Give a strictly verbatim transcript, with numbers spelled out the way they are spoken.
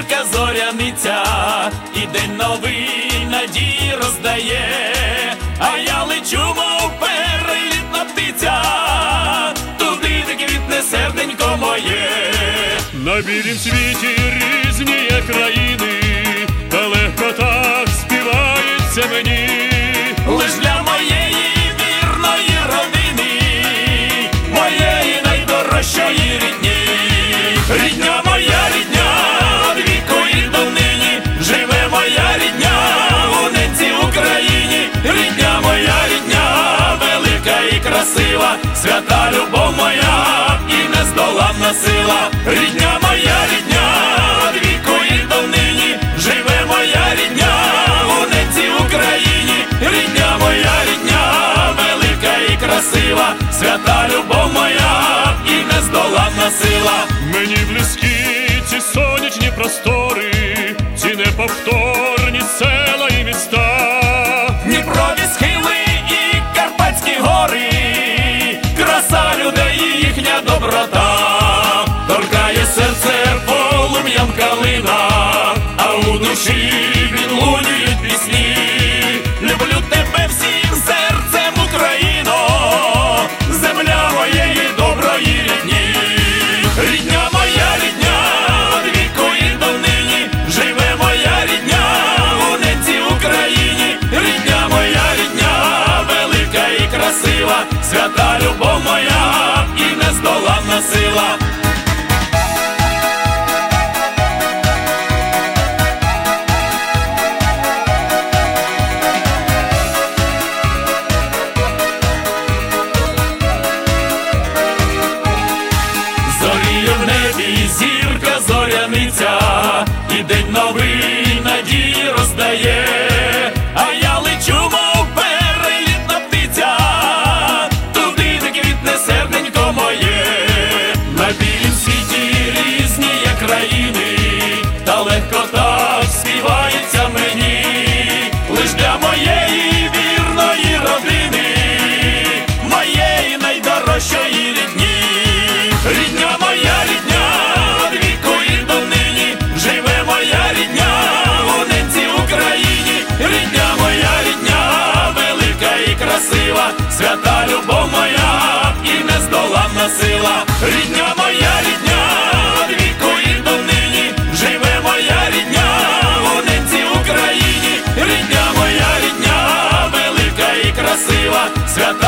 зірка зоряниця, і день новий надії роздає, а я лечу, мов перелітна птиця, туди, де квітне серденько моє. На білім світі різні є країни, та легко так співається мені. Лиш для моєї вірної родини, моєї найдорожчої рідні. Рідня моя, рідня, од віку і донині, живе моя рідня у ненці Україні. Рідня моя, рідня, велика і красива, свята любов моя і нездоланна сила. Рідня моя, рідня, од віку і донині, живе моя рідня у ненці Україні. Рідня моя, рідня, велика і красива, свята любов моя і нездоланна сила. Мені близькі ці сонячні простори, ці неповторні села і міста. Дніпрові схили і Карпатські гори, краса людей і їхня доброта. Торкає серце полум'ям калина, а у душі відлунюють пісні. Люблю тебе всім серцем, Україно, земля моєї доброї рідні. Рідня моя, рідня, од віку і донині, живе моя рідня у ненці Україні. Рідня моя, рідня, велика і красива, свята любов моя і нездоланна сила. Зоріє в небі зірка зоряниця, і день новий надії роздає, а я лечу, мов перелітна птиця, туди, де квітне серденько моє. На білім світі різні є країни, та легко так співається мені. Лиш для моєї вірної родини, моєї найдорожчої рідні. Рідня моя, рідня, од віку і донині, живе моя рідня у ненці Україні. Рідня моя, рідня, велика і красива, свята любов моя і нездоланна сила. Рідня моя, рідня, од віку і донині, живе моя рідня у ненці Україні. Рідня моя, рідня, велика і красива, свята